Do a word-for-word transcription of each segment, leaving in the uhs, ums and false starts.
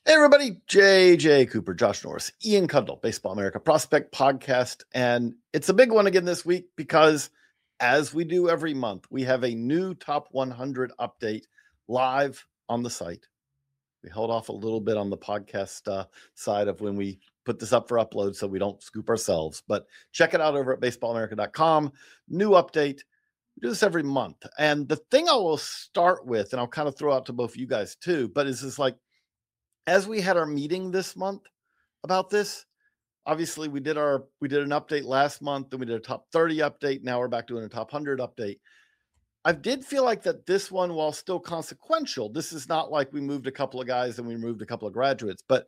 Hey, everybody. J J Cooper, Josh Norris, Ian Cundall, Baseball America Prospect Podcast. And it's a big one again this week because, as we do every month, we have a new Top one hundred update live on the site. We held off a little bit on the podcast uh, side of when we put this up for upload so we don't scoop ourselves. But check it out over at baseball america dot com. New update. We do this every month. And the thing I will start with, and I'll kind of throw out to both of you guys too, but is this like, as we had our meeting this month about this, obviously we did our we did an update last month, then we did a top thirty update. Now we're back doing a top one hundred update. I did feel like that this one, while still consequential, this is not like we moved a couple of guys and we moved a couple of graduates, but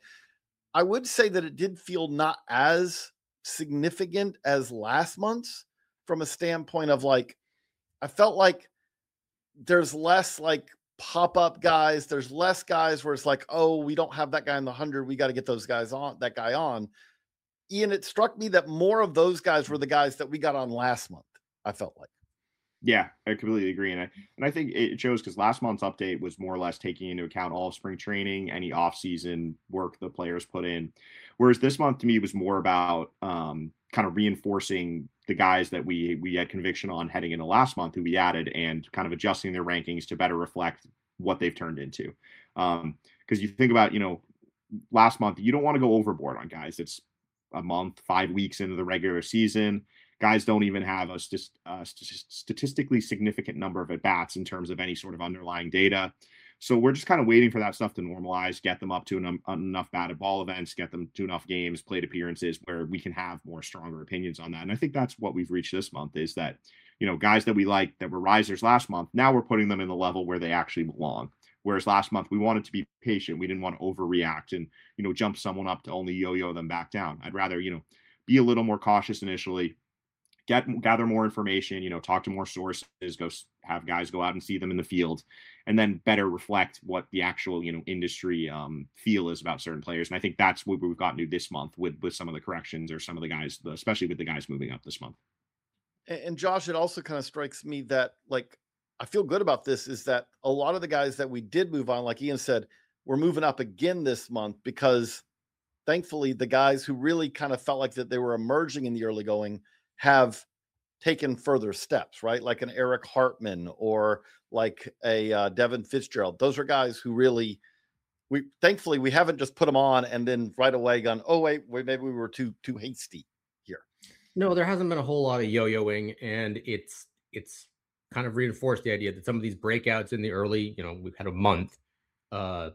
I would say that it did feel not as significant as last month's from a standpoint of like, I felt like there's less like pop-up guys. There's less guys where it's like, oh, we don't have that guy in the one hundred. We got to get those guys on, that guy on. Ian, it struck me that more of those guys were the guys that we got on last month, I felt like. Yeah, I completely agree. And I, and I think it shows because last month's update was more or less taking into account all of spring training, any off-season work the players put in. Whereas this month to me was more about um, kind of reinforcing the guys that we we had conviction on heading into last month who we added and kind of adjusting their rankings to better reflect what they've turned into. Um, because you think about, you know, last month, you don't want to go overboard on guys. It's a month, five weeks into the regular season. Guys don't even have a st- uh, st- statistically significant number of at-bats in terms of any sort of underlying data. So we're just kind of waiting for that stuff to normalize, get them up to an, um, enough batted ball events, get them to enough games, plate appearances where we can have more stronger opinions on that. And I think that's what we've reached this month is that, you know, guys that we liked that were risers last month, now we're putting them in the level where they actually belong. Whereas last month we wanted to be patient. We didn't want to overreact and, you know, jump someone up to only yo-yo them back down. I'd rather, you know, be a little more cautious initially, get gather more information, you know, talk to more sources, go have guys go out and see them in the field, and then better reflect what the actual, you know, industry um, feel is about certain players. And I think that's what we've gotten to this month with with some of the corrections or some of the guys, especially with the guys moving up this month. And, and Josh, it also kind of strikes me that like, I feel good about this is that a lot of the guys that we did move on, like Ian said, we're moving up again this month because thankfully the guys who really kind of felt like that they were emerging in the early going have taken further steps, right? Like an Eric Hartman or like a uh, Devin Fitzgerald. Those are guys who really, we thankfully we haven't just put them on and then right away gone, oh wait, wait maybe we were too too hasty here. No, there hasn't been a whole lot of yo-yoing, and it's it's kind of reinforced the idea that some of these breakouts in the early, you know, we've had a month, uh,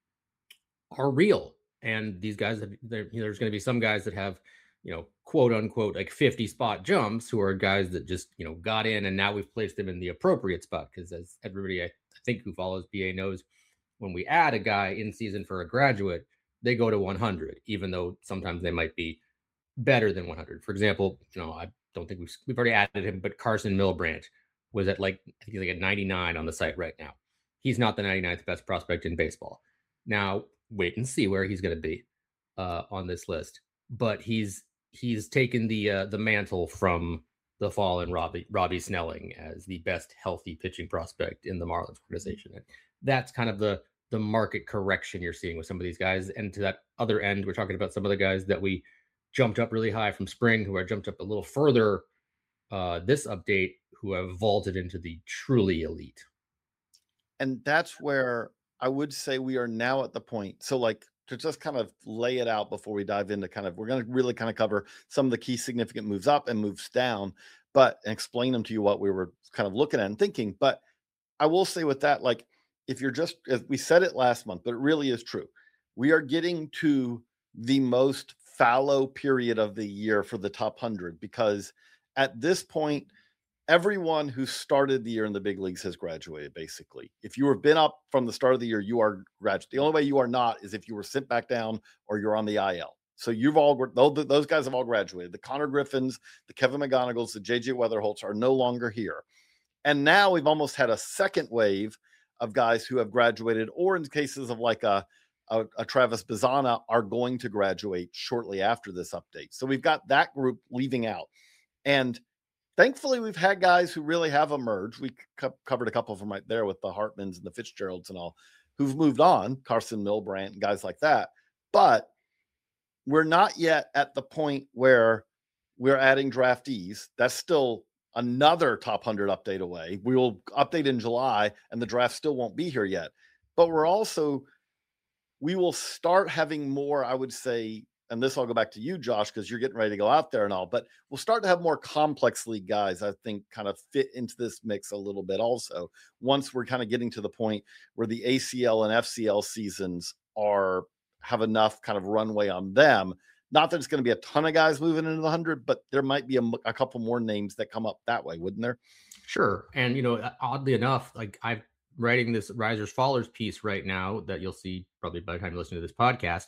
are real. And these guys, that you know, there's going to be some guys that have, you know, quote unquote, like fifty spot jumps who are guys that just, you know, got in and now we've placed them in the appropriate spot. Because as everybody, I think, who follows B A knows, when we add a guy in season for a graduate, they go to one hundred, even though sometimes they might be better than one hundred. For example, you know, I don't think we've, we've already added him, but Carson Milbranch was at like, I think he's like at ninety-nine on the site right now. He's not the ninety-ninth best prospect in baseball. Now, wait and see where he's going to be uh, on this list. But he's he's taken the uh, the mantle from the fallen Robbie Robbie Snelling as the best healthy pitching prospect in the Marlins organization. And that's kind of the the market correction you're seeing with some of these guys. And to that other end, we're talking about some of the guys that we jumped up really high from spring, who are jumped up a little further uh, this update, who have vaulted into the truly elite. And that's where I would say we are now at the point. So like to just kind of lay it out before we dive into kind of, we're going to really kind of cover some of the key significant moves up and moves down, but and explain them to you what we were kind of looking at and thinking. But I will say with that, like, if you're just, as we said it last month, but it really is true. We are getting to the most fallow period of the year for the top one hundred, because at this point, everyone who started the year in the big leagues has graduated, basically. If you have been up from the start of the year, you are graduated. The only way you are not is if you were sent back down or you're on the I L. So you've all, those guys have all graduated. The Connor Griffins, the Kevin McGonigal's, the J J Weatherholts are no longer here. And now we've almost had a second wave of guys who have graduated, or in cases of like a, a, a Travis Bazana, are going to graduate shortly after this update. So we've got that group leaving out. And thankfully, we've had guys who really have emerged. We co- covered a couple of them right there with the Hartmans and the Fitzgeralds and all, who've moved on, Carson Milbrandt and guys like that. But we're not yet at the point where we're adding draftees. That's still another top one hundred update away. We will update in July and the draft still won't be here yet. But we're also, we will start having more, I would say, and this I'll go back to you, Josh, because you're getting ready to go out there and all, but we'll start to have more complex league guys, I think, kind of fit into this mix a little bit also, once we're kind of getting to the point where the A C L and F C L seasons are, have enough kind of runway on them. Not that it's going to be a ton of guys moving into the one hundred, but there might be a, a couple more names that come up that way, wouldn't there? Sure. And, you know, oddly enough, like I'm writing this Risers Fallers piece right now that you'll see probably by the time you listen to this podcast.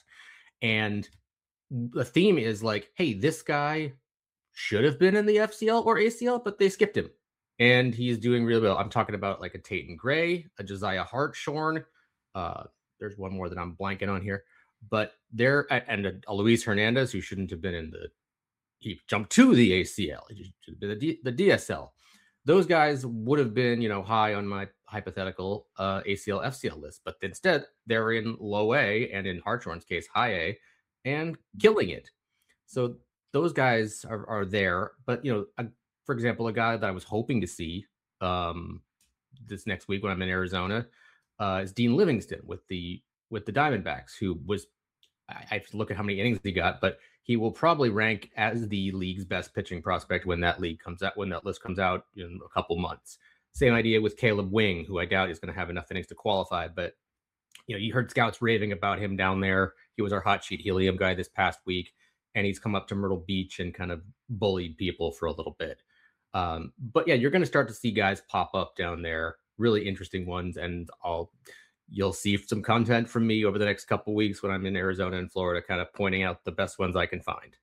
And the theme is like, hey, this guy should have been in the F C L or A C L, but they skipped him. And he's doing really well. I'm talking about like a Tatum Gray, a Josiah Hartshorn. Uh, there's one more that I'm blanking on here. But there, and a, a Luis Hernandez, who shouldn't have been in the, he jumped to the A C L. He should have been the, D, the D S L. Those guys would have been, you know, high on my hypothetical uh, A C L, F C L list. But instead, they're in low A, and in Hartshorn's case, high A, and killing it. So those guys are, are there. But, you know, a, for example, a guy that I was hoping to see um, this next week when I'm in Arizona uh, is Dean Livingston with the with the Diamondbacks, who was, I have to look at how many innings he got, but he will probably rank as the league's best pitching prospect when that league comes out, when that list comes out in a couple months. Same idea with Caleb Wing, who I doubt is going to have enough innings to qualify, but you know, you heard scouts raving about him down there. He was our hot sheet helium guy this past week, and he's come up to Myrtle Beach and kind of bullied people for a little bit. Um, but yeah, you're going to start to see guys pop up down there, really interesting ones, and I'll, you'll see some content from me over the next couple of weeks when I'm in Arizona and Florida, kind of pointing out the best ones I can find.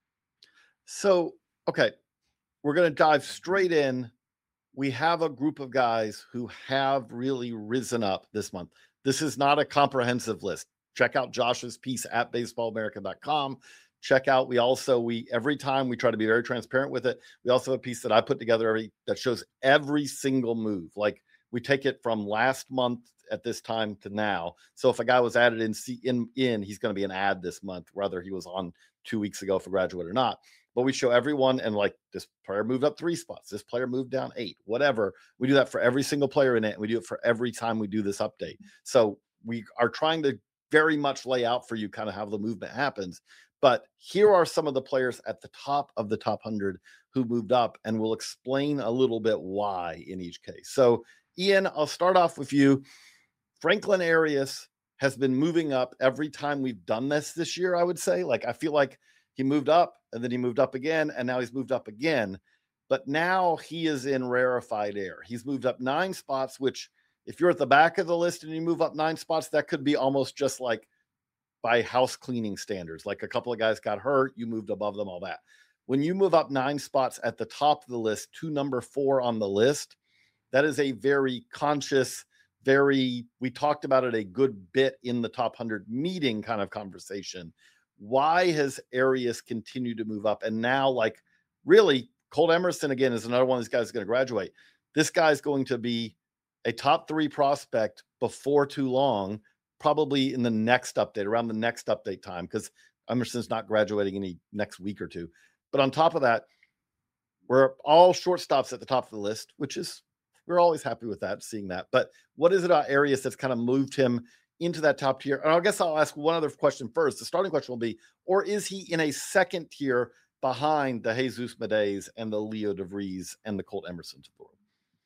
So, okay, we're going to dive straight in. We have a group of guys who have really risen up this month. This is not a comprehensive list. Check out Josh's piece at baseball america dot com. Check out, we also, we every time we try to be very transparent with it. We also have a piece that I put together every, that shows every single move. Like we take it from last month at this time to now. So if a guy was added in, in, in he's going to be an ad this month, whether he was on two weeks ago for graduate or not. But we show everyone, and like this player moved up three spots, this player moved down eight, whatever. We do that for every single player in it, and we do it for every time we do this update. So we are trying to very much lay out for you kind of how the movement happens. But here are some of the players at the top of the top one hundred who moved up, and we'll explain a little bit why in each case. So Ian, I'll start off with you. Franklin Arias has been moving up every time we've done this this year, I would say. Like, I feel like he moved up and then he moved up again, and now he's moved up again. But now he is in rarefied air. He's moved up nine spots, which if you're at the back of the list and you move up nine spots, that could be almost just like by house cleaning standards. Like a couple of guys got hurt, you moved above them, all that. When you move up nine spots at the top of the list to number four on the list, that is a very conscious, very, we talked about it a good bit in the top one hundred meeting kind of conversation. Why has Arias continued to move up? And now, like, really, Colt Emerson, again, is another one of these guys going to graduate. This guy's going to be a top three prospect before too long, probably in the next update, around the next update time, because Emerson's not graduating any next week or two. But on top of that, we're all shortstops at the top of the list, which is, we're always happy with that, seeing that. But what is it about Arias that's kind of moved him into that top tier? And I guess I'll ask one other question first. The starting question will be, or is he in a second tier behind the Jesus Medes and the Leo DeVries and the Colt Emersons of the world?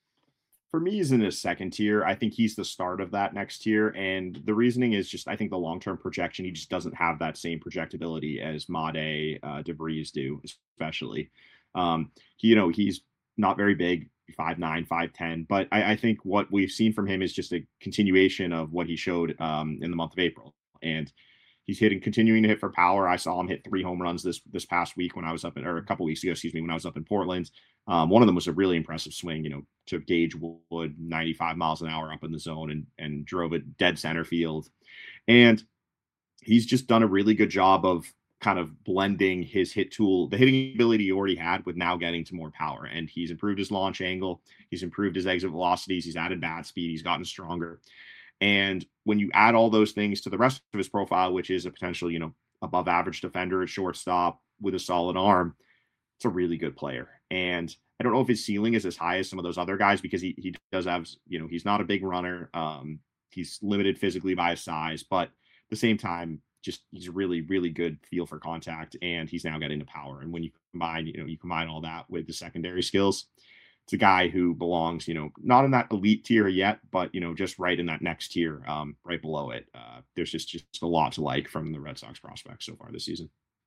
For me, he's in his second tier. I think he's the start of that next tier. And the reasoning is just, I think the long-term projection, he just doesn't have that same projectability as Made, uh, DeVries do, especially. Um, he, you know, he's not very big, five nine, five ten, but I, I think what we've seen from him is just a continuation of what he showed um, in the month of April. And he's hitting, continuing to hit for power. I saw him hit three home runs this this past week when I was up in, or a couple weeks ago, excuse me, when I was up in Portland. Um, one of them was a really impressive swing, you know, to Gage Wood, ninety-five miles an hour up in the zone, and and drove it dead center field. And he's just done a really good job of kind of blending his hit tool, the hitting ability he already had, with now getting to more power. And he's improved his launch angle. He's improved his exit velocities. He's added bat speed. He's gotten stronger. And when you add all those things to the rest of his profile, which is a potential, you know, above average defender at shortstop with a solid arm, it's a really good player. And I don't know if his ceiling is as high as some of those other guys because he he does have, you know, he's not a big runner. Um, he's limited physically by his size, but at the same time, just he's a really, really good feel for contact, and he's now getting the power. And when you combine, you know, you combine all that with the secondary skills, it's a guy who belongs, you know, not in that elite tier yet, but, you know, just right in that next tier, um, right below it. Uh, there's just, just a lot to like from the Red Sox prospects so far this season.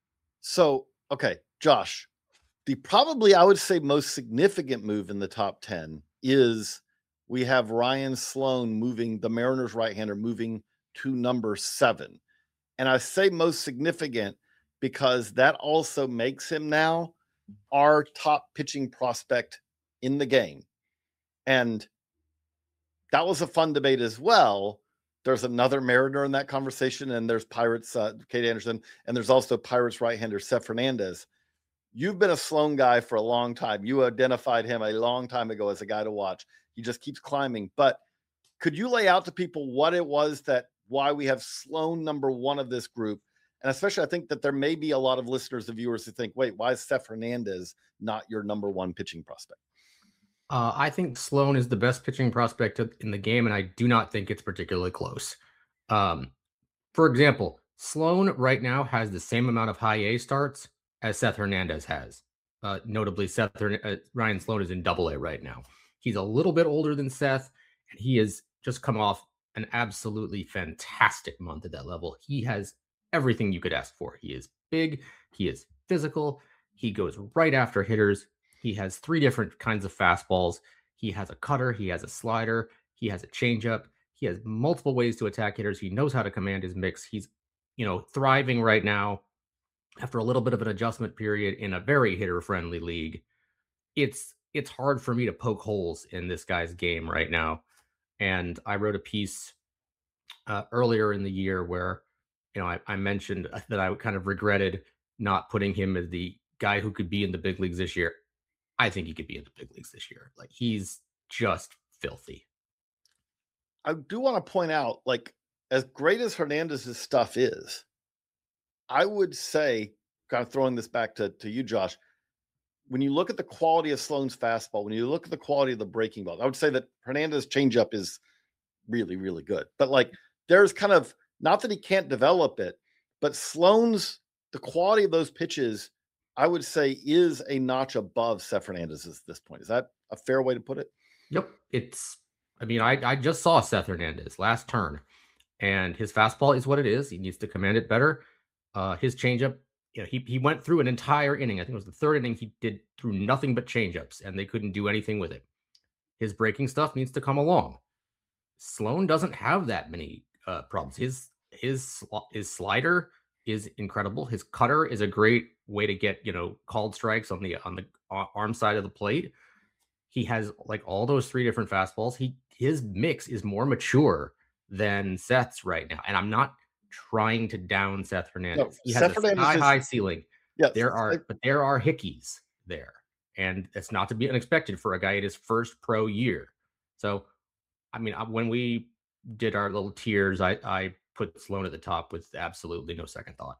So, okay, Josh, the probably, I would say, most significant move in the top ten is we have Ryan Sloan moving, the Mariners right-hander moving to number seven. And I say most significant because that also makes him now our top pitching prospect in the game. And that was a fun debate as well. There's another Mariner in that conversation, and there's Pirates, uh, Kate Anderson, and there's also Pirates right-hander Seth Hernandez. You've been a Sloan guy for a long time. You identified him a long time ago as a guy to watch. He just keeps climbing. But could you lay out to people what it was that why we have Sloan number one of this group? And especially, I think that there may be a lot of listeners and viewers who think, wait, why is Seth Hernandez not your number one pitching prospect? Uh, I think Sloan is the best pitching prospect in the game, and I do not think it's particularly close. Um, for example, Sloan right now has the same amount of high A starts as Seth Hernandez has. Uh, notably, Seth uh, Ryan Sloan is in double A right now. He's a little bit older than Seth, and he has just come off an absolutely fantastic month at that level. He has everything you could ask for. He is big. He is physical. He goes right after hitters. He has three different kinds of fastballs. He has a cutter. He has a slider. He has a changeup. He has multiple ways to attack hitters. He knows how to command his mix. He's, you know, thriving right now after a little bit of an adjustment period in a very hitter-friendly league. It's it's hard for me to poke holes in this guy's game right now. And I wrote a piece uh, earlier in the year where, you know, I, I mentioned that I kind of regretted not putting him as the guy who could be in the big leagues this year. I think he could be in the big leagues this year. Like, he's just filthy. I do want to point out, like, as great as Hernandez's stuff is, I would say, kind of throwing this back to, to you, Josh, when you look at the quality of Sloan's fastball, when you look at the quality of the breaking ball, I would say that Hernandez's changeup is really, really good. But, like, there's kind of, not that he can't develop it, but Sloan's, the quality of those pitches, I would say, is a notch above Seth Hernandez at this point. Is that a fair way to put it? Yep. It's, I mean, I, I just saw Seth Hernandez last turn, and his fastball is what it is. He needs to command it better. Uh, his changeup, you know, he, he went through an entire inning. I think it was the third inning. He did through nothing but changeups, and they couldn't do anything with it. His breaking stuff needs to come along. Sloan doesn't have that many uh, problems. His, his, his slider is incredible. His cutter is a great way to get, you know, called strikes on the on the arm side of the plate. He has like all those three different fastballs. He his mix is more mature than Seth's right now. And I'm not trying to down Seth Hernandez. No, he has Seth a high, is, high ceiling. Yeah, there are I, but there are hickeys there. And it's not to be unexpected for a guy at his first pro year. So, I mean, when we did our little tiers, I I put Sloan at the top with absolutely no second thought.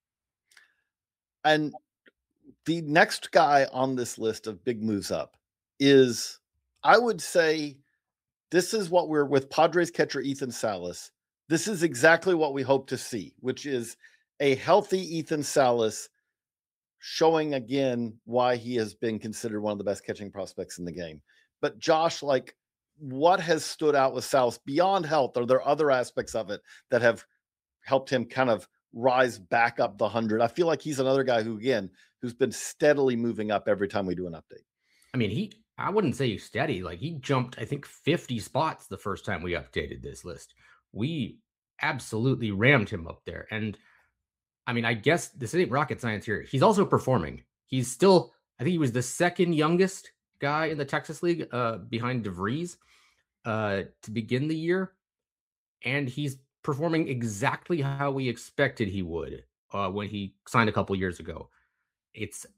And the next guy on this list of big moves up is, I would say, this is what we're with Padres catcher Ethan Salas. This is exactly what we hope to see, which is a healthy Ethan Salas showing again why he has been considered one of the best catching prospects in the game. But Josh, like, what has stood out with Salas beyond health? Are there other aspects of it that have helped him kind of rise back up the hundred? I feel like he's another guy who, again, who's been steadily moving up every time we do an update. I mean, he, I wouldn't say he's steady. Like, he jumped, I think, fifty spots the first time we updated this list. We absolutely rammed him up there. And I mean, I guess this ain't rocket science here. He's also performing. He's still, I think he was the second youngest guy in the Texas League uh, behind DeVries uh, to begin the year. And he's performing exactly how we expected he would uh, when he signed a couple years ago. It's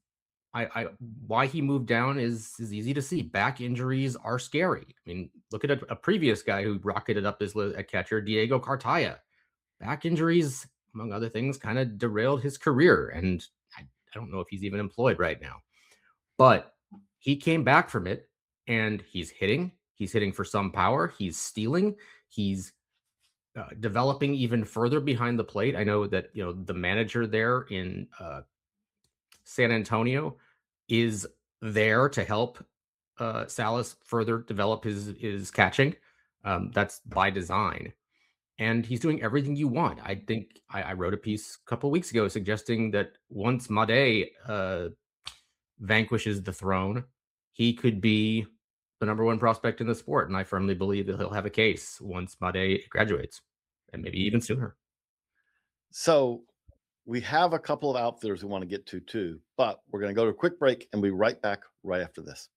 I, I why he moved down is is easy to see. Back injuries are scary. I mean, look at a, a previous guy who rocketed up his list at catcher, Diego Cartaya. Back injuries, among other things, kind of derailed his career, and I, I don't know if he's even employed right now. But he came back from it, and he's hitting. He's hitting for some power. He's stealing. He's uh, developing even further behind the plate. I know that you know the manager there in uh, San Antonio is there to help uh, Salas further develop his his catching. Um, that's by design, and he's doing everything you want. I think I, I wrote a piece a couple of weeks ago suggesting that once Made uh, vanquishes the throne, he could be the number one prospect in the sport, and I firmly believe that he'll have a case once Made graduates, and maybe even sooner. So we have a couple of outfielders we want to get to too, but we're going to go to a quick break and be right back right after this.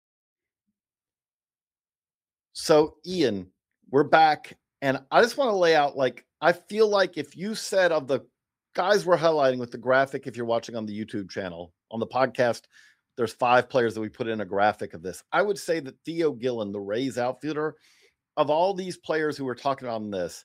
So Ian, we're back, and I just want to lay out, like, I feel like if you said of the guys we're highlighting with the graphic, if you're watching on the YouTube channel, on the podcast, there's five players that we put in a graphic of this. I would say that Theo Gillen, the Rays outfielder, of all these players who we're talking about on this,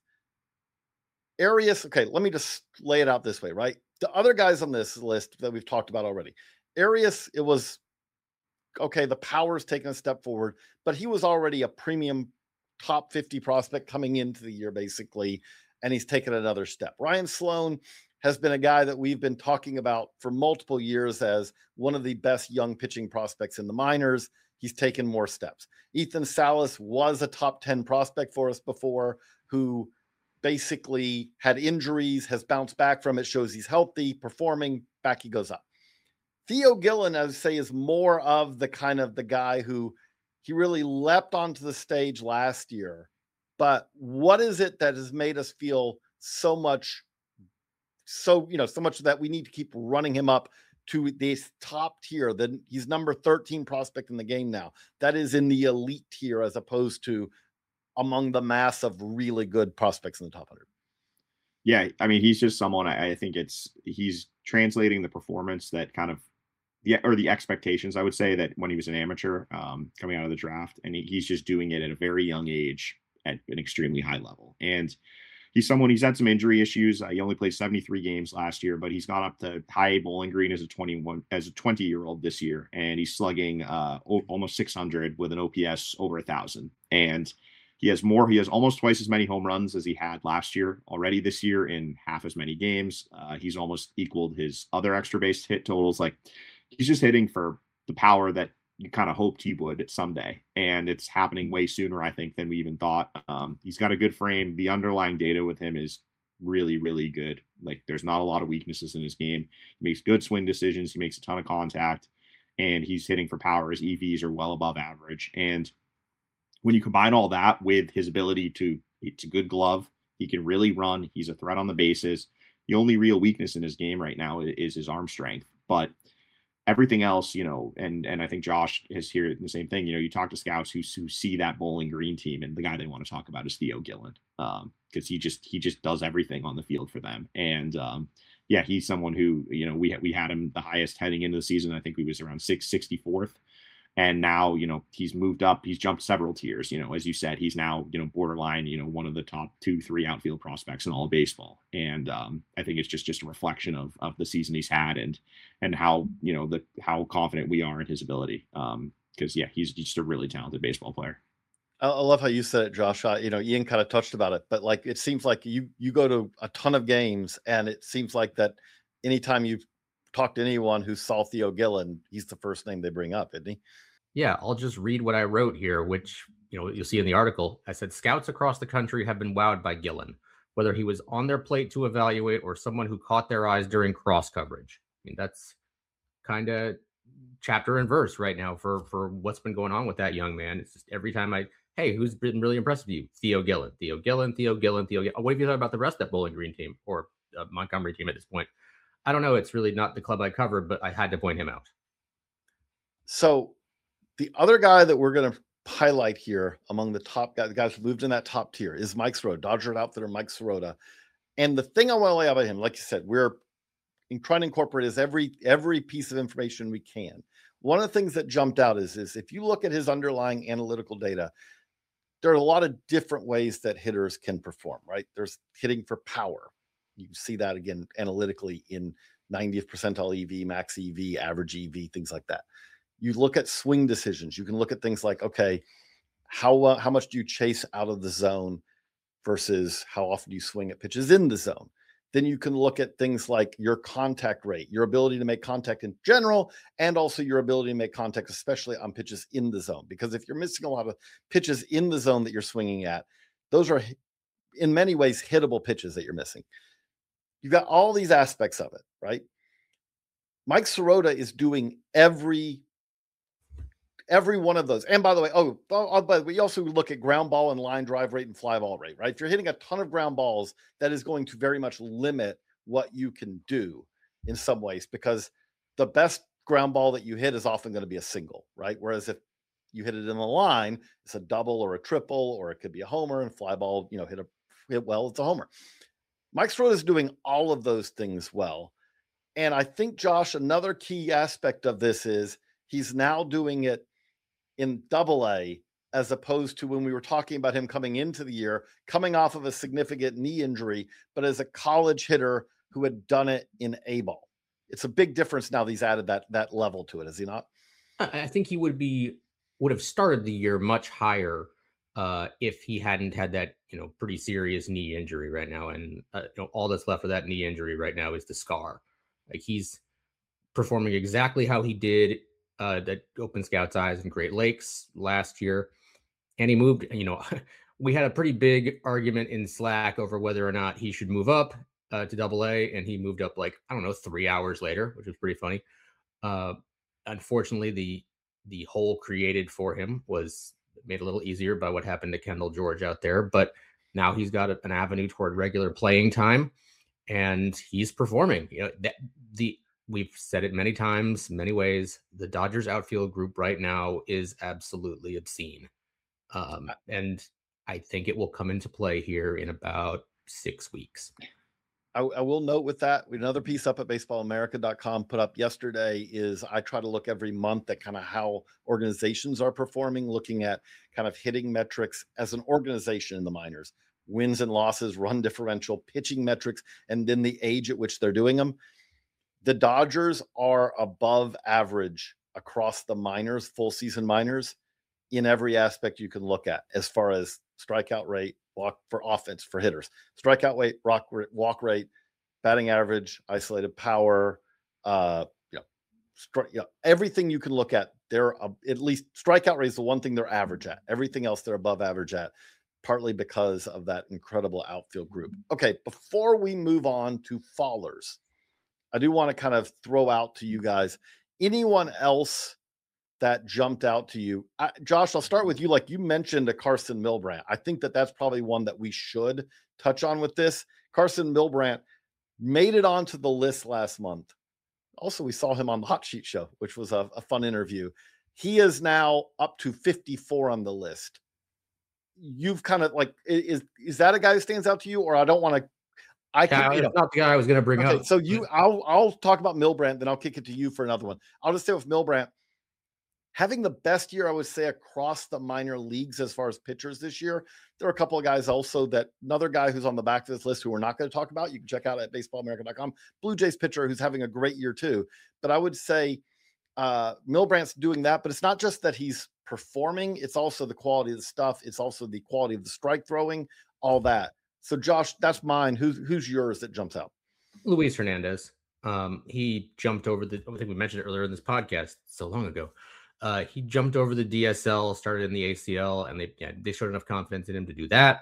Arias, okay, let me just lay it out this way, right? The other guys on this list that we've talked about already, Arias, it was, okay, the power's taken a step forward, but he was already a premium top fifty prospect coming into the year, basically, and he's taken another step. Ryan Sloan has been a guy that we've been talking about for multiple years as one of the best young pitching prospects in the minors. He's taken more steps. Ethan Salas was a top ten prospect for us before, who basically had injuries, has bounced back from it, shows he's healthy, performing, back he goes up. Theo Gillen, I would say, is more of the kind of the guy who he really leapt onto the stage last year. But what is it that has made us feel so much, so, you know, so much that we need to keep running him up to this top tier? Then he's number thirteen prospect in the game now. That is in the elite tier as opposed to among the mass of really good prospects in the top one hundred. Yeah, I mean, he's just someone, I, I think it's, he's translating the performance that kind of, yeah, or the expectations, I would say, that when he was an amateur um, coming out of the draft, and he, he's just doing it at a very young age at an extremely high level. And he's someone, he's had some injury issues. Uh, he only played seventy-three games last year, but he's gone up to high A Bowling Green as a twenty-one, as a twenty year old this year. And he's slugging uh, o- almost six hundred with an O P S over a thousand. And he has more, he has almost twice as many home runs as he had last year already this year in half as many games. Uh, he's almost equaled his other extra base hit totals. Like, he's just hitting for the power that you kind of hoped he would someday. And it's happening way sooner, I think, than we even thought. Um, he's got a good frame. The underlying data with him is really, really good. Like, there's not a lot of weaknesses in his game. He makes good swing decisions. He makes a ton of contact, and he's hitting for power. His E Vs are well above average. And when you combine all that with his ability to, it's a good glove. He can really run. He's a threat on the bases. The only real weakness in his game right now is his arm strength. But everything else, you know, and and I think Josh is here the same thing. You know, you talk to scouts who, who see that Bowling Green team, and the guy they want to talk about is Theo Gillen, um, because he just he just does everything on the field for them. And um, yeah, he's someone who, you know, we we had him the highest heading into the season. I think he was around six sixty-fourth. And now, you know, he's moved up. He's jumped several tiers. You know, as you said, he's now, you know, borderline, you know, one of the top two, three outfield prospects in all of baseball. And um, I think it's just just a reflection of of the season he's had and and how, you know, the how confident we are in his ability. Um, because yeah, he's just a really talented baseball player. I love how you said it, Josh. Uh, you know, Ian kind of touched about it, but like, it seems like you you go to a ton of games, and it seems like that anytime you talk to anyone who saw Theo Gillen, he's the first name they bring up, isn't he? Yeah, I'll just read what I wrote here, which, you know, you'll see in the article. I said, scouts across the country have been wowed by Gillen, whether he was on their plate to evaluate or someone who caught their eyes during cross coverage. I mean, that's kind of chapter and verse right now for, for what's been going on with that young man. It's just every time I, hey, who's been really impressed with you? Theo Gillen, Theo Gillen, Theo Gillen, Theo Gillen. What have you thought about the rest of that Bowling Green team or uh, Montgomery team at this point? I don't know. It's really not the club I covered, but I had to point him out. So the other guy that we're going to highlight here among the top guys, the guys who moved in that top tier, is Mike Sirota, Dodger outfitter Mike Sirota. And the thing I want to lay out about him, like you said, we're in trying to incorporate is every every piece of information we can. One of the things that jumped out is, is if you look at his underlying analytical data, there are a lot of different ways that hitters can perform, right? There's hitting for power. You see that again analytically in ninetieth percentile E V, max E V, average E V, things like that. You look at swing decisions. You can look at things like, okay, how uh, how much do you chase out of the zone versus how often do you swing at pitches in the zone? Then you can look at things like your contact rate, your ability to make contact in general, and also your ability to make contact, especially on pitches in the zone. Because if you're missing a lot of pitches in the zone that you're swinging at, those are in many ways hittable pitches that you're missing. You've got all these aspects of it, right? Mike Sirota is doing every every one of those. And by the way, oh, oh, but we also look at ground ball and line drive rate and fly ball rate, right? If you're hitting a ton of ground balls, that is going to very much limit what you can do in some ways, because the best ground ball that you hit is often going to be a single, right? Whereas if you hit it in the line, it's a double or a triple, or it could be a homer, and fly ball, you know, hit a hit well, it's a homer. Mike Sirota is doing all of those things well. And I think, Josh, another key aspect of this is he's now doing it in double A, as opposed to when we were talking about him coming into the year, coming off of a significant knee injury, but as a college hitter who had done it in A ball. It's a big difference now that he's added that, that level to it, is he not? I think he would be, would have started the year much higher uh, if he hadn't had that, you know, pretty serious knee injury right now. And uh, you know, all that's left of that knee injury right now is the scar. Like, he's performing exactly how he did uh, that opened Scout's eyes in Great Lakes last year. And he moved, you know, we had a pretty big argument in Slack over whether or not he should move up uh, to double A. And he moved up like, I don't know, three hours later, which was pretty funny. Uh, unfortunately, the, the hole created for him was made a little easier by what happened to Kendall George out there. But now he's got an avenue toward regular playing time, and he's performing. You know, that the, we've said it many times, many ways. The Dodgers outfield group right now is absolutely obscene. Um, and I think it will come into play here in about six weeks. I, I will note with that, another piece up at baseball america dot com put up yesterday is I try to look every month at kind of how organizations are performing, looking at kind of hitting metrics as an organization in the minors, wins and losses, run differential, pitching metrics, and then the age at which they're doing them. The Dodgers are above average across the minors, full season minors, in every aspect you can look at, as far as strikeout rate, walk for offense for hitters, strikeout rate, walk, walk rate, batting average, isolated power, uh, you know, stri- you know, everything you can look at. They're uh, at least strikeout rate is the one thing they're average at. Everything else they're above average at, partly because of that incredible outfield group. Okay, before we move on to fallers, I do want to kind of throw out to you guys, anyone else that jumped out to you? I, Josh, I'll start with you. Like you mentioned a Carson Milbrandt. I think that that's probably one that we should touch on with this. Carson Milbrandt made it onto the list last month. Also, we saw him on the Hot Sheet Show, which was a, a fun interview. He is now up to fifty-four on the list. You've kind of like, is, is that a guy who stands out to you? Or I don't want to, I yeah, could, you know, not the guy I was going to bring okay, up. So you, I'll, I'll talk about Milbrandt, then I'll kick it to you for another one. I'll just say with Milbrandt, having the best year, I would say, across the minor leagues as far as pitchers this year. There are a couple of guys also that another guy who's on the back of this list who we're not going to talk about, you can check out at baseball america dot com, Blue Jays pitcher who's having a great year too. But I would say uh, Milbrandt's doing that, but it's not just that he's performing. It's also the quality of the stuff. It's also the quality of the strike throwing, all that. So Josh, that's mine. Who's, who's yours that jumps out? Luis Hernandez. Um, he jumped over the, I think we mentioned it earlier in this podcast so long ago. Uh, he jumped over the D S L, started in the A C L, and they yeah, they showed enough confidence in him to do that.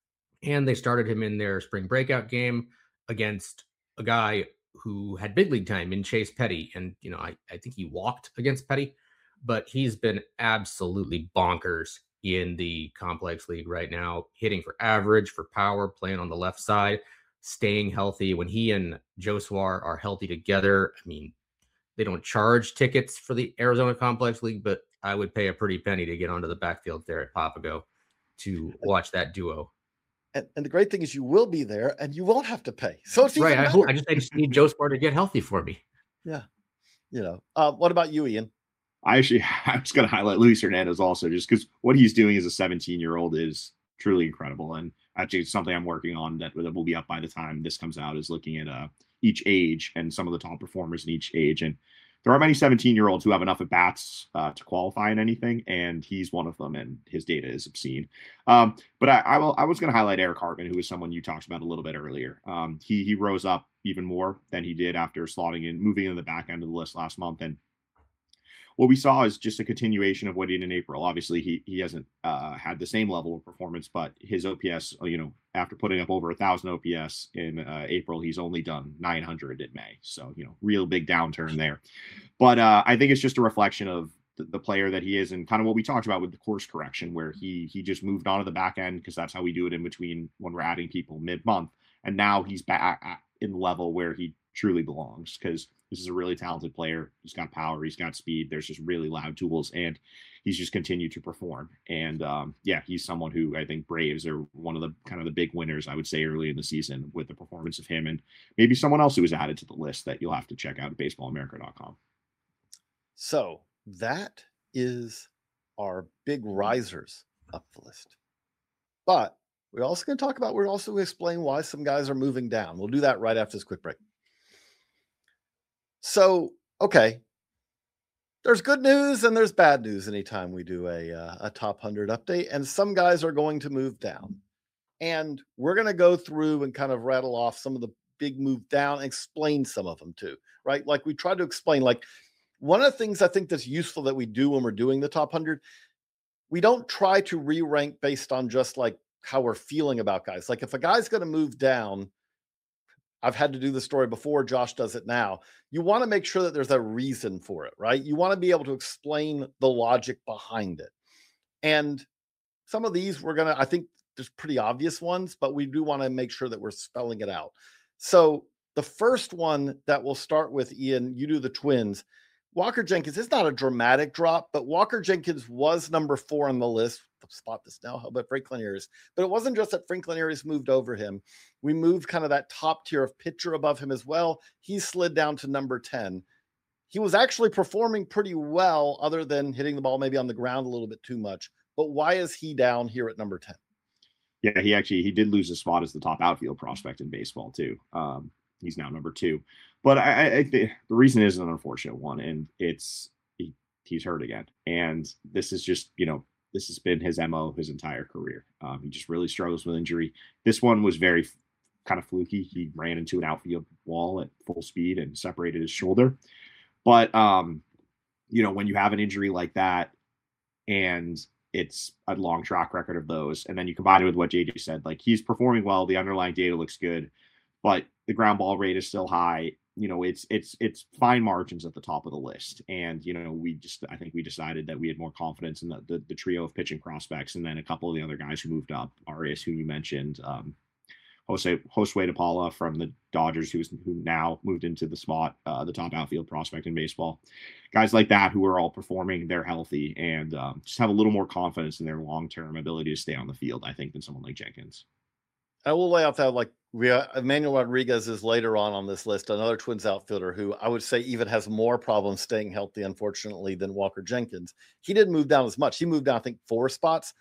And they started him in their spring breakout game against a guy who had big league time in Chase Petty. And, you know, I, I think he walked against Petty, but he's been absolutely bonkers in the complex league right now, hitting for average, for power, playing on the left side, staying healthy. When he and Joswar are healthy together, I mean, they don't charge tickets for the Arizona Complex League, but I would pay a pretty penny to get onto the backfield there at Papago to watch that duo. And, and the great thing is you will be there and you won't have to pay. So it's right. even I, better. hope, I just I just need Joe Spar to get healthy for me. Yeah. You know, uh, what about you, Ian? I actually, I was going to highlight Luis Hernandez also, just because what he's doing as a seventeen year old is truly incredible. And actually, it's something I'm working on that, that will be up by the time this comes out, is looking at uh, each age and some of the top performers in each age. And there aren't many seventeen year olds who have enough at bats uh, to qualify in anything, and he's one of them, and his data is obscene. Um, but I, I, will, I was going to highlight Eric Hartman, who is someone you talked about a little bit earlier. Um, he he rose up even more than he did after slotting in, moving into the back end of the list last month, and what we saw is just a continuation of what he did in April. Obviously, he he hasn't uh, had the same level of performance, but his O P S, you know, after putting up over a thousand O P S in uh, April, he's only done nine hundred in May. So, you know, real big downturn there. But uh, I think it's just a reflection of the, the player that he is, and kind of what we talked about with the course correction, where he he just moved on to the back end, because that's how we do it in between when we're adding people mid month, and now he's back in the level where he truly belongs, because this is a really talented player. He's got power. He's got speed. There's just really loud tools, and he's just continued to perform. And um, yeah, he's someone who I think Braves are one of the kind of the big winners, I would say, early in the season with the performance of him, and maybe someone else who was added to the list that you'll have to check out at baseball america dot com. So that is our big risers up the list. But we're also going to talk about, we're also going to explain why some guys are moving down. We'll do that right after this quick break. So, okay, there's good news and there's bad news anytime we do a, uh, a top one hundred update, and some guys are going to move down. And we're going to go through and kind of rattle off some of the big move down and explain some of them too, right? Like we try to explain, like one of the things I think that's useful that we do when we're doing the top one hundred, we don't try to re-rank based on just like how we're feeling about guys. Like if a guy's going to move down, I've had to do the story before, Josh does it now. You want to make sure that there's a reason for it, right? You want to be able to explain the logic behind it. And some of these we're going to, I think there's pretty obvious ones, but we do want to make sure that we're spelling it out. So the first one that we'll start with, Ian, you do the Twins. Walker Jenkins, it's not a dramatic drop, but Walker Jenkins was number four on the list. Spot this now. How about Franklin Arias? But it wasn't just that Franklin Arias moved over him. We moved kind of that top tier of pitcher above him as well. He slid down to number ten. He was actually performing pretty well, other than hitting the ball maybe on the ground a little bit too much. But why is he down here at number ten? Yeah, he actually, he did lose a spot as the top outfield prospect in baseball too. Um, he's now number two. But I, I think the reason is an unfortunate one, and it's he, he's hurt again. And this is just, you know, this has been his M O his entire career. Um, he just really struggles with injury. This one was very f- kind of fluky. He ran into an outfield wall at full speed and separated his shoulder. But, um, you know, when you have an injury like that, and it's a long track record of those, and then you combine it with what J J said, like he's performing well, the underlying data looks good, but the ground ball rate is still high. You know, it's it's it's fine margins at the top of the list. And, you know, we just, I think we decided that we had more confidence in the the, the trio of pitching prospects, and then a couple of the other guys who moved up, Arias, who you mentioned, um, Jose Josue de Paula from the Dodgers, who's who now moved into the spot, uh, the top outfield prospect in baseball. Guys like that who are all performing, they're healthy, and um, just have a little more confidence in their long-term ability to stay on the field, I think, than someone like Jenkins. I will lay out that, like, we uh, Emmanuel Rodriguez is later on on this list, another Twins outfielder who I would say even has more problems staying healthy, unfortunately, than Walker Jenkins. He didn't move down as much. He moved down, I think, four spots.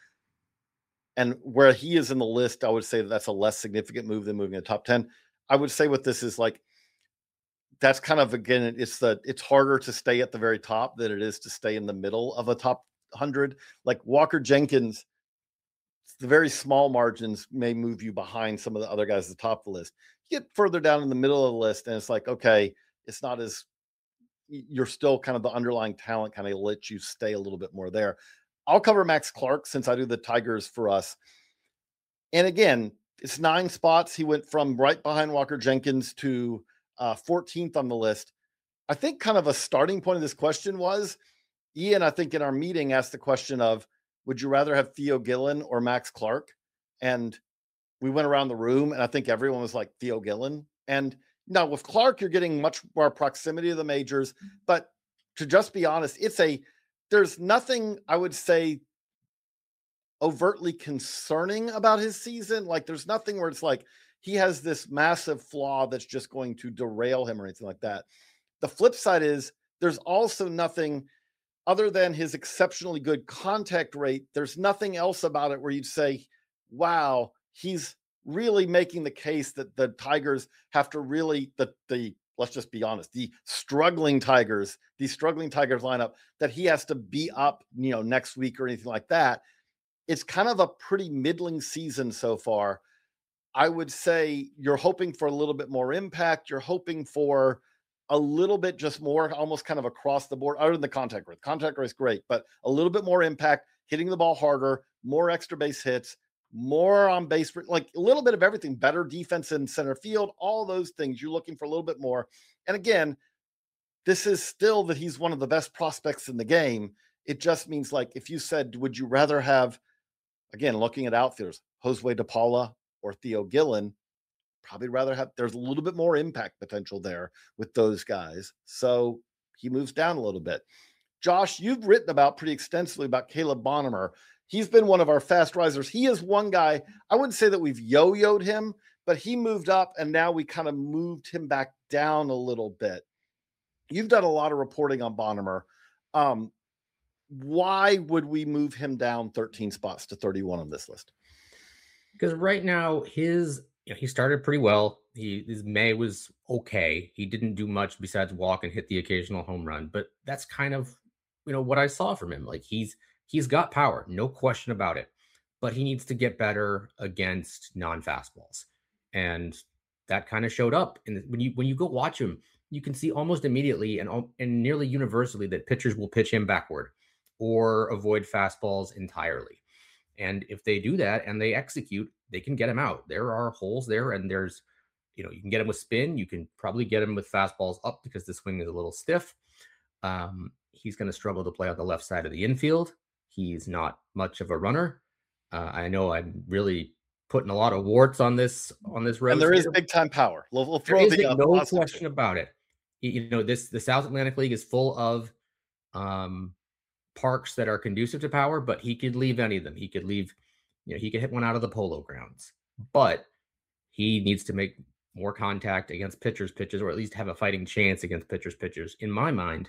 And where he is in the list, I would say that that's a less significant move than moving to the top ten. I would say what this is like, that's kind of, again, it's the it's harder to stay at the very top than it is to stay in the middle of a top one hundred. Like Walker Jenkins, the very small margins may move you behind some of the other guys at the top of the list. You get further down in the middle of the list, and it's like, okay, it's not as, you're still kind of the underlying talent kind of lets you stay a little bit more there. I'll cover Max Clark since I do the Tigers for us. And again, it's nine spots. He went from right behind Walker Jenkins to uh, fourteenth on the list. I think kind of a starting point of this question was, Ian, I think in our meeting asked the question of, would you rather have Theo Gillen or Max Clark? And we went around the room, and I think everyone was like Theo Gillen. And now with Clark, you're getting much more proximity to the majors. But to just be honest, it's a, there's nothing I would say overtly concerning about his season. Like there's nothing where it's like he has this massive flaw that's just going to derail him or anything like that. The flip side is there's also nothing other than his exceptionally good contact rate. There's nothing else about it where you'd say, wow, he's really making the case that the Tigers have to really, the, the, let's just be honest, the struggling Tigers, the struggling Tigers lineup, that he has to be up, you know, next week or anything like that. It's kind of a pretty middling season so far. I would say you're hoping for a little bit more impact. You're hoping for a little bit just more, almost kind of across the board, other than the contact rate. Contact rate is great, but a little bit more impact, hitting the ball harder, more extra base hits, more on base, like a little bit of everything, better defense in center field, all those things. You're looking for a little bit more. And again, this is still that he's one of the best prospects in the game. It just means, like, if you said, would you rather have, again, looking at outfielders, Josue De Paula or Theo Gillen, probably rather have, there's a little bit more impact potential there with those guys. So he moves down a little bit. Josh, you've written about pretty extensively about Caleb Bonham. He's been one of our fast risers. He is one guy, I wouldn't say that we've yo-yoed him, but he moved up and now we kind of moved him back down a little bit. You've done a lot of reporting on Bonham. Um, why would we move him down thirteen spots to thirty-one on this list? Because right now his, you know, he started pretty well. He, his May was okay. He didn't do much besides walk and hit the occasional home run, but that's kind of, you know, what I saw from him. Like he's, he's got power, no question about it, but he needs to get better against non-fastballs. And that kind of showed up. And when you, when you go watch him, you can see almost immediately and, and nearly universally that pitchers will pitch him backward or avoid fastballs entirely. And if they do that and they execute, they can get him out. There are holes there, and there's, you know, you can get him with spin. You can probably get him with fastballs up because the swing is a little stiff. Um, he's going to struggle to play on the left side of the infield. He's not much of a runner. Uh, I know I'm really putting a lot of warts on this on this road. And there is big time power. We'll, we'll throw there is the uh, no question about it. You know, this the South Atlantic League is full of um, parks that are conducive to power, but he could leave any of them. He could leave, you know, he could hit one out of the Polo Grounds, but he needs to make more contact against pitchers' pitches, or at least have a fighting chance against pitchers' pitchers, in my mind,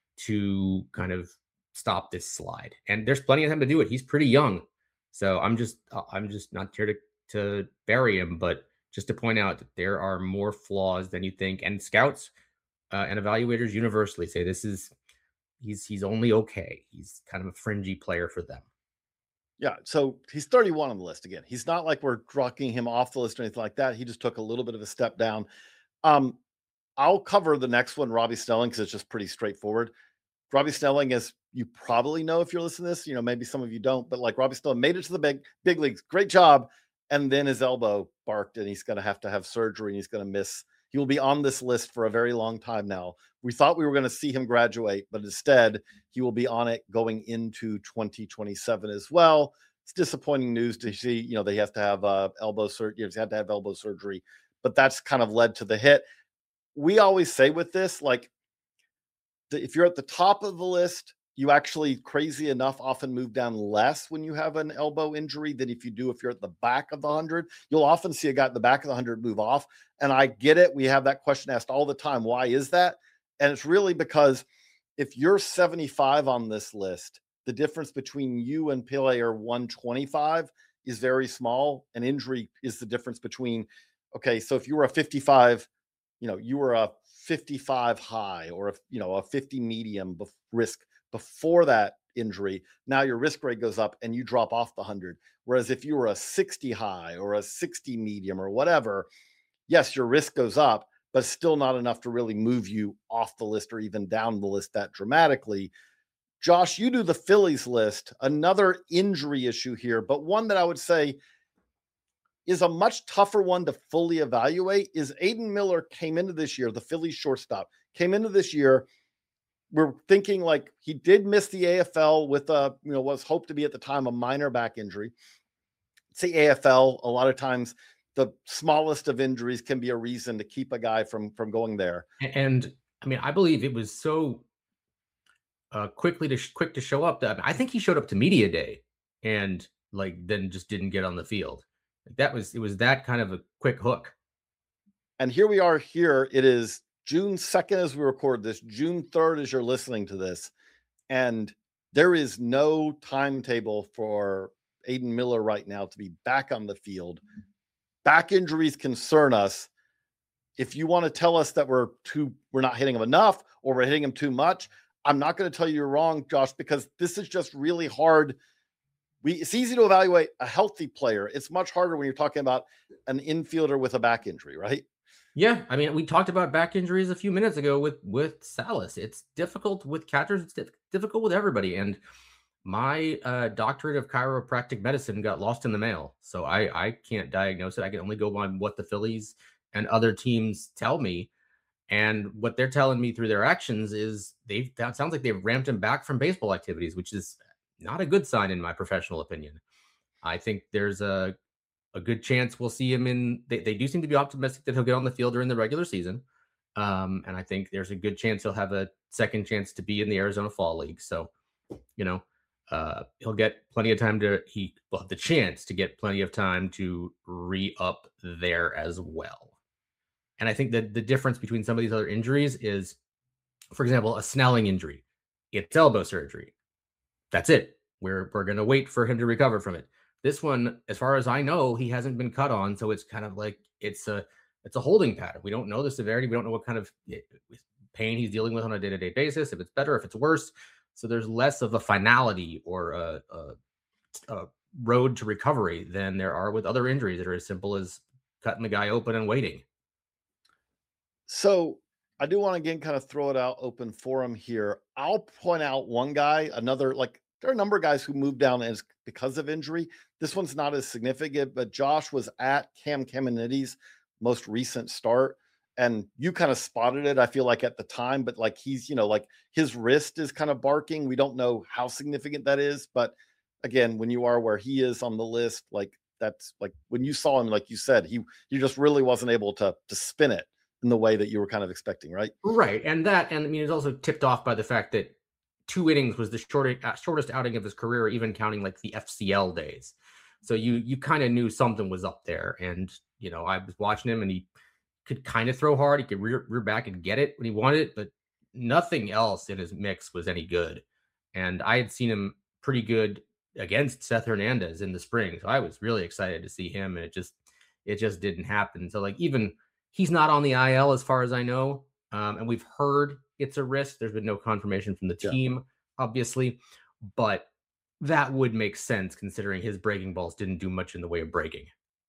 to kind of stop this slide. And there's plenty of time to do it. He's pretty young. So I'm just, I'm just not here to, to bury him, but just to point out that there are more flaws than you think. And scouts uh, and evaluators universally say this is, he's, he's only okay. He's kind of a fringy player for them. Yeah. So he's thirty-one on the list again. He's not like we're dropping him off the list or anything like that. He just took a little bit of a step down. Um, I'll cover the next one, Robbie Snelling, because it's just pretty straightforward. Robbie Snelling, as you probably know if you're listening to this, you know, maybe some of you don't, but like Robbie Snelling made it to the big, big leagues. Great job. And then his elbow barked and he's going to have to have surgery and he's going to miss. He will be on this list for a very long time now. We thought we were going to see him graduate, but instead he will be on it going into twenty twenty-seven as well. It's disappointing news to see, you know, they have to have uh, elbow surgery. He's had to have elbow surgery, but that's kind of led to the hit. We always say with this, like, the, if you're at the top of the list, you actually, crazy enough, often move down less when you have an elbow injury than if you do if you're at the back of the hundred. You'll often see a guy at the back of the hundred move off. And I get it. We have that question asked all the time. Why is that? And it's really because if you're seventy-five on this list, the difference between you and player one twenty-five is very small. An injury is the difference between, okay, so if you were a fifty-five, you know, you were a fifty-five high or a, you know, a fifty medium risk before that injury, now your risk rate goes up and you drop off the one hundred. Whereas if you were a sixty high or a sixty medium or whatever, yes, your risk goes up, but still not enough to really move you off the list or even down the list that dramatically. Josh, you do the Phillies list, another injury issue here, but one that I would say is a much tougher one to fully evaluate. Is Aiden Miller came into this year, the Phillies shortstop, came into this year. We're thinking like he did miss the A F L with a, you know, was hoped to be at the time a minor back injury. It's the A F L. A lot of times the smallest of injuries can be a reason to keep a guy from, from going there. And I mean, I believe it was so uh, quickly to sh- quick to show up that I think he showed up to media day and like then just didn't get on the field. Like that was, it was that kind of a quick hook. And here we are here. It is June second as we record this, June third as you're listening to this. And there is no timetable for Aiden Miller right now to be back on the field. Back injuries concern us. If you want to tell us that we're too, we're not hitting him enough or we're hitting him too much, I'm not going to tell you you're wrong, Josh, because this is just really hard. We, it's easy to evaluate a healthy player. It's much harder when you're talking about an infielder with a back injury, right? Yeah, I mean, we talked about back injuries a few minutes ago with with Salas. It's difficult with catchers. It's diff- difficult with everybody. And my uh, doctorate of chiropractic medicine got lost in the mail, so I I can't diagnose it. I can only go by what the Phillies and other teams tell me. And what they're telling me through their actions is they've, that sounds like they've ramped him back from baseball activities, which is not a good sign in my professional opinion. I think there's a a good chance we'll see him in, they, they do seem to be optimistic that he'll get on the field during the regular season. Um, and I think there's a good chance he'll have a second chance to be in the Arizona Fall League. So, you know, uh, he'll get plenty of time to, he will have the chance to get plenty of time to re-up there as well. And I think that the difference between some of these other injuries is, for example, a Snelling injury. It's elbow surgery. That's it. We're, we're going to wait for him to recover from it. This one, as far as I know, he hasn't been cut on, so it's kind of like it's a it's a holding pattern. We don't know the severity. We don't know what kind of pain he's dealing with on a day-to-day basis, if it's better, if it's worse. So there's less of a finality or a, a, a road to recovery than there are with other injuries that are as simple as cutting the guy open and waiting. So I do want to again kind of throw it out open forum here. I'll point out one guy, another, like there are a number of guys who moved down as because of injury. This one's not as significant, but Josh was at Cam Caminiti's most recent start, and you kind of spotted it, I feel like, at the time, but like he's, you know, like his wrist is kind of barking. We don't know how significant that is, but again, when you are where he is on the list, like that's like when you saw him, like you said, he he just really wasn't able to to spin it in the way that you were kind of expecting, right? Right, and that, and I mean, it's also tipped off by the fact that two innings was the short, uh, shortest outing of his career, even counting like the F C L days. So you you kind of knew something was up there. And, you know, I was watching him and he could kind of throw hard. He could rear, rear back and get it when he wanted it, but nothing else in his mix was any good. And I had seen him pretty good against Seth Hernandez in the spring. So I was really excited to see him, and it just, it just didn't happen. So like, even he's not on the I L as far as I know. Um, and we've heard it's a risk. There's been no confirmation from the team, yeah. obviously, but that would make sense considering his breaking balls didn't do much in the way of breaking.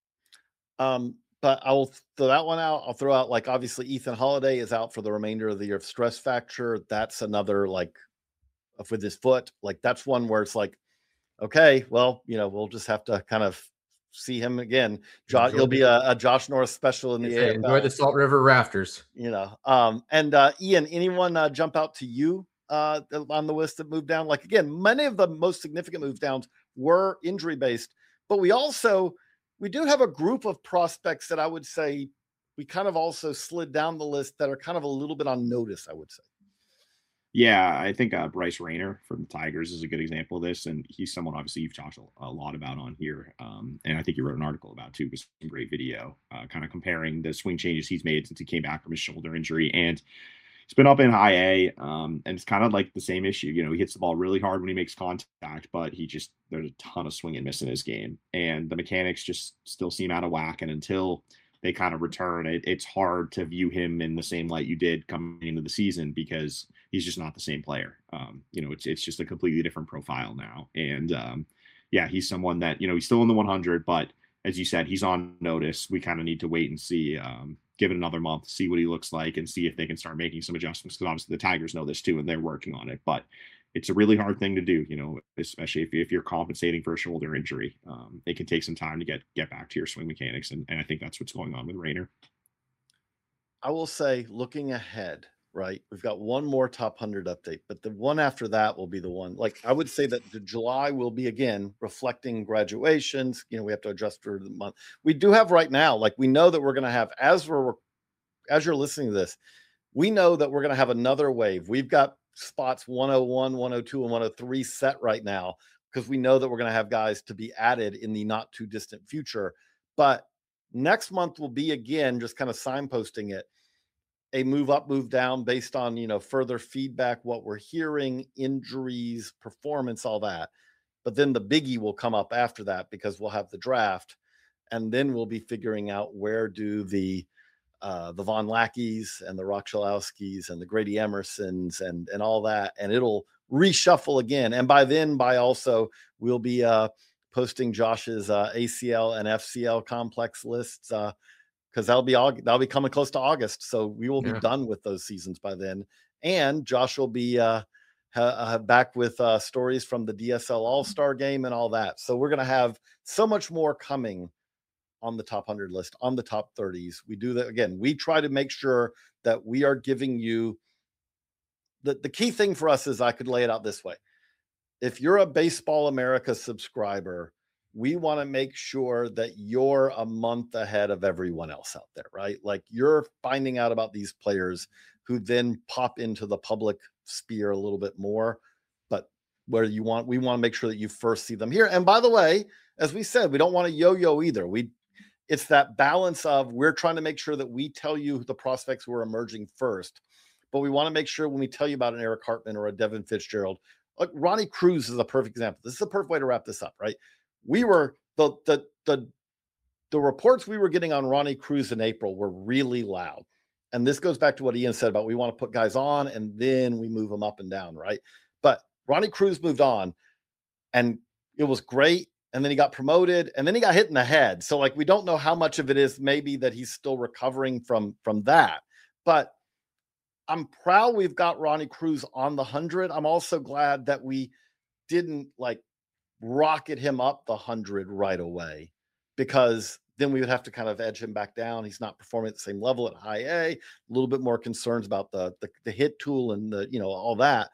Um, but I will throw that one out. I'll throw out, like, obviously Ethan Holiday is out for the remainder of the year of stress fracture. That's another, like, with his foot, like that's one where it's like, okay, well, you know, we'll just have to kind of see him again. Josh, he'll be a, a Josh Norris special in the A F L. Enjoy the Salt River rafters, you know. Um, and uh, Ian, anyone uh, jump out to you uh, on the list that moved down? Like, again, many of the most significant move downs were injury based, but we also we do have a group of prospects that I would say we kind of also slid down the list that are kind of a little bit on notice, I would say. Yeah, I think uh, Bryce Rayner from the Tigers is a good example of this, and he's someone obviously you've talked a lot about on here, um, and I think you wrote an article about too, with some great video, uh, kind of comparing the swing changes he's made since he came back from his shoulder injury, and he's been up in high A, um, and it's kind of like the same issue. You know, he hits the ball really hard when he makes contact, but he just there's a ton of swing and miss in his game, and the mechanics just still seem out of whack, and until they kind of return, it, it's hard to view him in the same light you did coming into the season because he's just not the same player. Um, you know, it's it's just a completely different profile now. And um, yeah, he's someone that, you know, he's still in the one hundred, but as you said, he's on notice. We kind of need to wait and see, um, give it another month, see what he looks like, and see if they can start making some adjustments. Because obviously the Tigers know this too, and they're working on it. But it's a really hard thing to do, you know, especially if, if you're compensating for a shoulder injury. Um, it can take some time to get get back to your swing mechanics, and, and I think that's what's going on with Rayner. I will say, looking ahead, right, we've got one more top one hundred update, but the one after that will be the one. Like, I would say that the July will be, again, reflecting graduations. You know, we have to adjust for the month. We do have right now, like, we know that we're going to have, as we're, as you're listening to this, we know that we're going to have another wave. We've got spots one oh one, one oh two, and one oh three set right now because we know that we're going to have guys to be added in the not too distant future. But next month will be, again, just kind of signposting it, a move up, move down based on, you know, further feedback, what we're hearing, injuries, performance, all that. But then the biggie will come up after that because we'll have the draft, and then we'll be figuring out where do the uh, the Von Lackeys and the Rochulowskis and the Grady Emersons and and all that, and it'll reshuffle again. And by then, by also, we'll be uh, posting Josh's uh, A C L and F C L complex lists because uh, that'll be all that'll be coming close to August. So we will be yeah. done with those seasons by then, and Josh will be uh, ha- uh, back with uh, stories from the D S L All-Star game and all that. So we're gonna have so much more coming on the top one hundred list, on the top thirties. We do that again. We try to make sure that we are giving you the, the key thing for us is I could lay it out this way. If you're a Baseball America subscriber, we want to make sure that you're a month ahead of everyone else out there, right? Like you're finding out about these players who then pop into the public sphere a little bit more, but where you want, we want to make sure that you first see them here. And by the way, as we said, we don't want to yo-yo either. We, It's that balance of we're trying to make sure that we tell you the prospects who are emerging first, but we want to make sure when we tell you about an Eric Hartman or a Devin Fitzgerald, like Ronnie Cruz is a perfect example. This is a perfect way to wrap this up, right? We were the the the the reports we were getting on Ronnie Cruz in April were really loud, and this goes back to what Ian said about we want to put guys on and then we move them up and down, right? But Ronnie Cruz moved on, and it was great. And then he got promoted, and then he got hit in the head. So like, we don't know how much of it is maybe that he's still recovering from, from that, but I'm proud we've got Ronnie Cruz on the hundred. I'm also glad that we didn't like rocket him up the hundred right away, because then we would have to kind of edge him back down. He's not performing at the same level at high A, a little bit more concerns about the, the, the hit tool and the, you know, all that.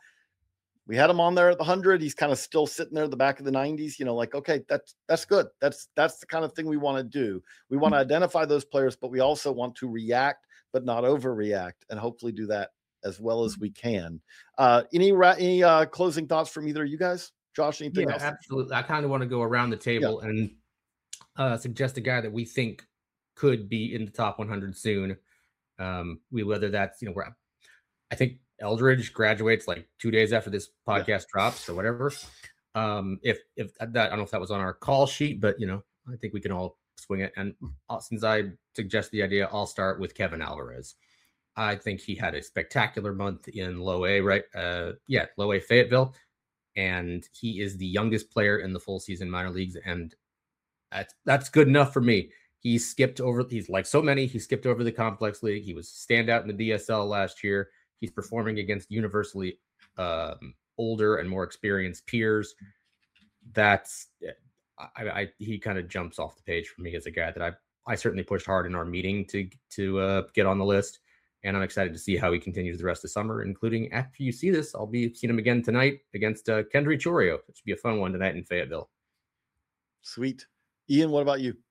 We had him on there at the hundred. He's kind of still sitting there at the back of the nineties, you know, like, okay, that's, that's good. That's, that's the kind of thing we want to do. We want to identify those players, but we also want to react, but not overreact, and hopefully do that as well as we can. Uh, any, ra- any uh, closing thoughts from either of you guys? Josh, anything yeah, else? Absolutely. I kind of want to go around the table yeah. and uh, suggest a guy that we think could be in the top one hundred soon. Um, we, whether that's, you know, we're, I think Eldridge graduates like two days after this podcast yeah. drops or whatever. Um, if if that, I don't know if that was on our call sheet, but you know, I think we can all swing it. And since I suggest the idea, I'll start with Kevin Alvarez. I think he had a spectacular month in Low A, right? Uh, yeah, Low A Fayetteville, and he is the youngest player in the full season minor leagues, and that's that's good enough for me. He skipped over. He's like so many. He skipped over the complex league. He was standout in the D S L last year. He's performing against universally um, older and more experienced peers. That's I, I he kind of jumps off the page for me as a guy that I I certainly pushed hard in our meeting to to uh, get on the list, and I'm excited to see how he continues the rest of the summer, including after you see this, I'll be seeing him again tonight against uh, Kendry Chorio. It should be a fun one tonight in Fayetteville. Sweet. Ian, what about you?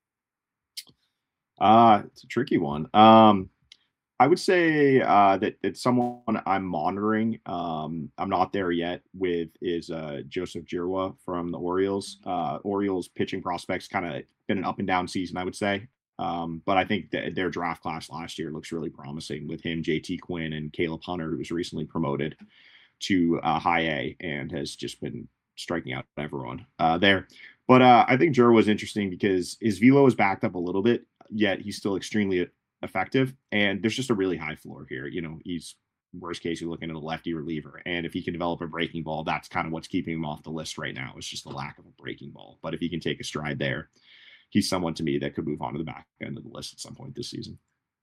Uh, it's a tricky one. Um, I would say uh, that that someone I'm monitoring, um, I'm not there yet with, is uh, Joseph Jirwa from the Orioles. Uh, Orioles pitching prospects kind of been an up and down season, I would say. Um, but I think that their draft class last year looks really promising with him, J T Quinn, and Caleb Hunter, who was recently promoted to uh, high A and has just been striking out everyone uh, there. But uh, I think Jirwa was interesting because his velo is backed up a little bit, yet he's still extremely effective, and there's just a really high floor here. You know, he's worst case you're looking at a lefty reliever, and if he can develop a breaking ball, that's kind of what's keeping him off the list right now. It's just the lack of a breaking ball. But if he can take a stride there, he's someone to me that could move on to the back end of the list at some point this season.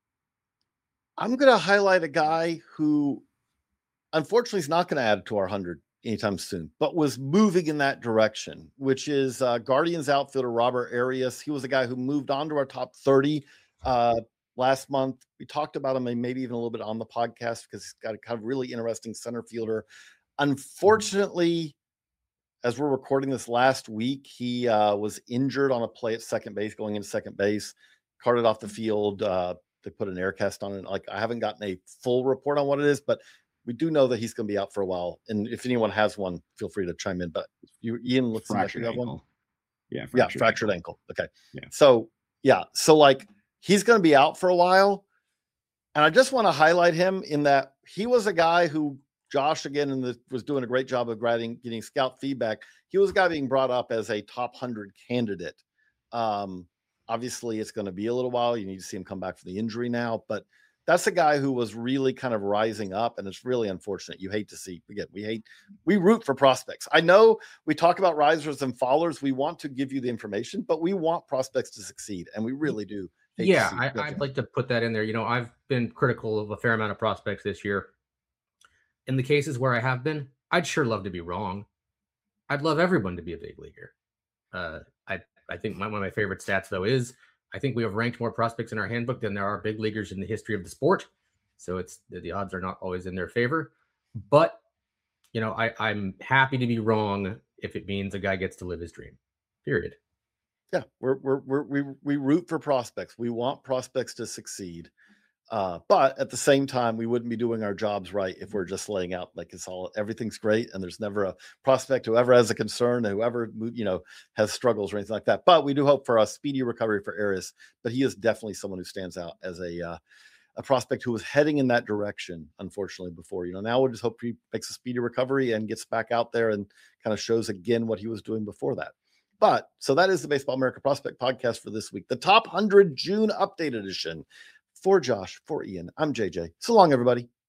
I'm going to highlight a guy who unfortunately is not going to add to our one hundred anytime soon, but was moving in that direction, which is uh, Guardians outfielder Robert Arias. He was a guy who moved on to our top thirty uh, last month. We talked about him and maybe even a little bit on the podcast because he's got a kind of really interesting center fielder. Unfortunately, as we're recording this last week, he uh, was injured on a play at second base, going into second base, carted off the field. Uh, they put an air cast on it. Like, I haven't gotten a full report on what it is, but we do know that he's going to be out for a while. And if anyone has one, feel free to chime in. But you, Ian, looks fractured like you have ankle. one. Yeah, fractured yeah, fractured ankle. ankle. Okay. Yeah. So yeah, so like he's going to be out for a while, and I just want to highlight him in that he was a guy who Josh again in the, was doing a great job of writing, getting scout feedback. He was a guy being brought up as a top one hundred candidate. Um, obviously, it's going to be a little while. You need to see him come back from the injury now, but that's a guy who was really kind of rising up, and it's really unfortunate. You hate to see, again, we hate, we root for prospects. I know we talk about risers and fallers. We want to give you the information, but we want prospects to succeed, and we really do. Yeah, I, I'd like to put that in there. You know, I've been critical of a fair amount of prospects this year. In the cases where I have been, I'd sure love to be wrong. I'd love everyone to be a big leaguer. Uh, I, I think my, one of my favorite stats, though, is I think we have ranked more prospects in our handbook than there are big leaguers in the history of the sport. So it's the odds are not always in their favor. But, you know, I, I'm happy to be wrong if it means a guy gets to live his dream, period. Yeah, we're, we're, we're, we we root for prospects. We want prospects to succeed. Uh, but at the same time, we wouldn't be doing our jobs right if we're just laying out like it's all, everything's great. And there's never a prospect who ever has a concern, whoever, you know, has struggles or anything like that. But we do hope for a speedy recovery for Arias, but he is definitely someone who stands out as a, uh, a prospect who was heading in that direction, unfortunately, before. You know, now we'll just hope he makes a speedy recovery and gets back out there and kind of shows again what he was doing before that. But so that is the Baseball America Prospect Podcast for this week, the Top one hundred June Update Edition. For Josh, for Ian, I'm J J. So long, everybody.